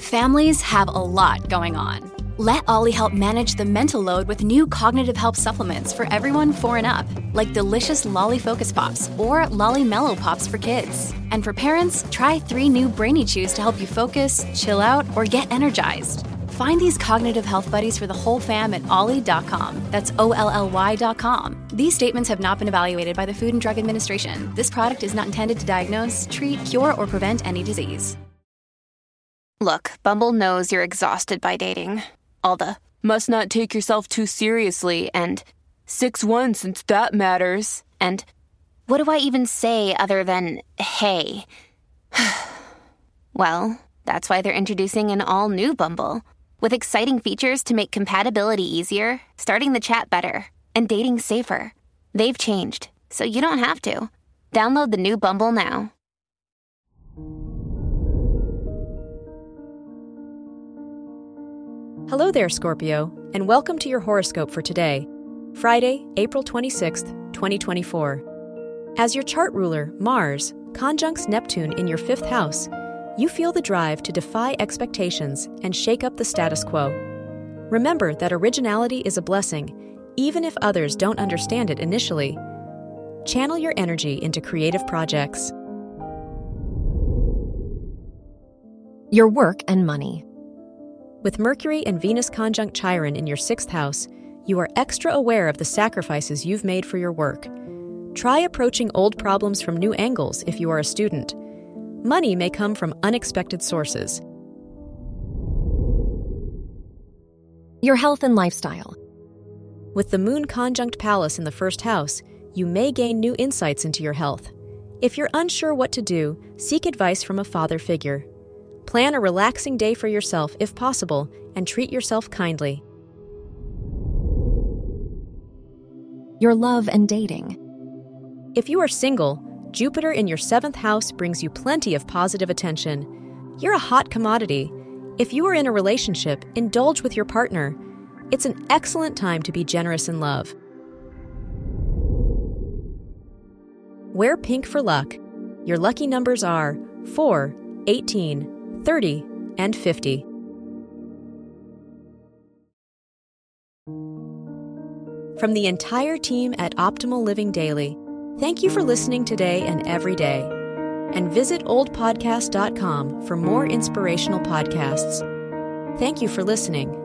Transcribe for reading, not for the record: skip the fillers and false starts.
Families have a lot going on. Let Ollie help manage the mental load with new cognitive help supplements for everyone 4 and up, like delicious Lolly Focus Pops or Lolly Mellow Pops for kids. And for parents, try 3 new Brainy Chews to help you focus, chill out, or get energized. Find these cognitive health buddies for the whole fam at ollie.com. That's OLLY.com. These statements have not been evaluated by the Food and Drug Administration. This product is not intended to diagnose, treat, cure, or prevent any disease. Look, Bumble knows you're exhausted by dating. All the, must not take yourself too seriously, and 6'1" since that matters, and what do I even say other than, hey? Well, that's why they're introducing an all-new Bumble, with exciting features to make compatibility easier, starting the chat better, and dating safer. They've changed, so you don't have to. Download the new Bumble now. Hello there, Scorpio, and welcome to your horoscope for today, Friday, April 26th, 2024. As your chart ruler, Mars, conjuncts Neptune in your 5th house, you feel the drive to defy expectations and shake up the status quo. Remember that originality is a blessing, even if others don't understand it initially. Channel your energy into creative projects. Your work and money. With Mercury and Venus conjunct Chiron in your 6th house, you are extra aware of the sacrifices you've made for your work. Try approaching old problems from new angles if you are a student. Money may come from unexpected sources. Your health and lifestyle. With the Moon conjunct Pallas in the 1st house, you may gain new insights into your health. If you're unsure what to do, seek advice from a father figure. Plan a relaxing day for yourself if possible, and treat yourself kindly. Your love and dating. If you are single, Jupiter in your 7th house brings you plenty of positive attention. You're a hot commodity. If you are in a relationship, indulge with your partner. It's an excellent time to be generous in love. Wear pink for luck. Your lucky numbers are 4, 18, 30, and 50. From the entire team at Optimal Living Daily, thank you for listening today and every day. And visit oldpodcast.com for more inspirational podcasts. Thank you for listening.